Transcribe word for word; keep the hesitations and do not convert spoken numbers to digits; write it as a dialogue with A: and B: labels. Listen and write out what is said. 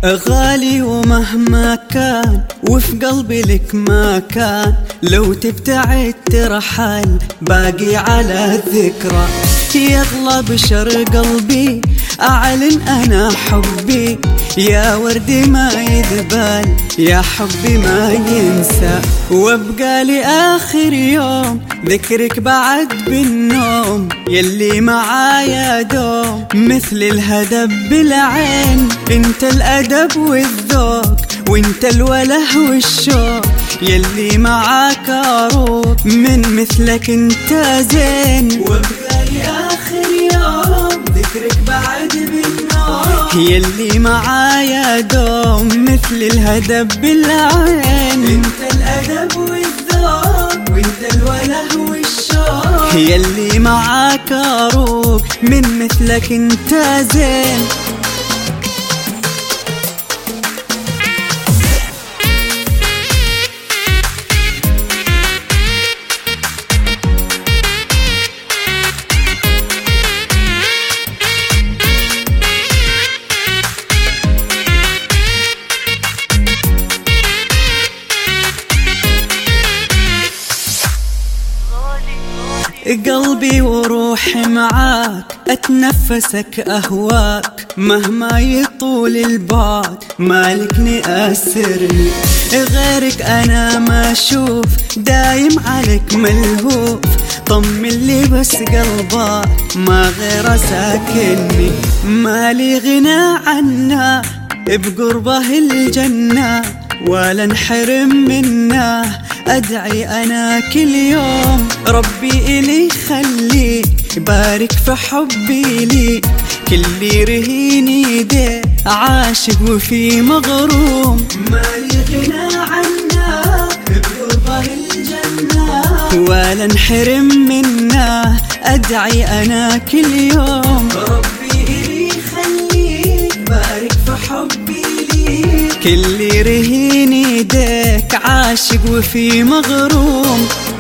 A: غالي ومهما كان وفي قلبي لك مكان، لو تبتعد ترحل باقي على الذكرى. يغلى بشر قلبي أعلن أنا حبي، يا وردي ما يذبل يا حبي ما ينسى، وابقى لآخر يوم ذكرك بعد بالنوم، يلي معايا دوم مثل الهدب بالعين. انت الأدب والذوق وانت الوله والشوق، يلي معاك أروق من مثلك انت زين، وابقى لآخر يوم ذكرك بعد بالنوم، يلي معايا دوم مثل الهدب بالعين. انت الأدب والذوق وانت الوله والشوق، يلي معاك أروق من مثلك انت زين. قلبي وروحي معاك أتنفسك أهواك، مهما يطول البعد مالكني أسرني، غيرك أنا ما أشوف دايم عليك ملهوف، طمن لي بس قلبك ما غير ساكني، مالي غنى عنه بقربه الجنة ولا انحرم منه، أدعي أنا كل يوم ربي إلي خليك بارك في حبي لي، كل رهين يديه عاشق وفي مغروم، مالي غنى عنه بقربه الجنة ولا انحرم منه، أدعي أنا كل يوم ربي إلي خليك بارك في حبي لي، كل رهين يديك عاشق وفي مغروم.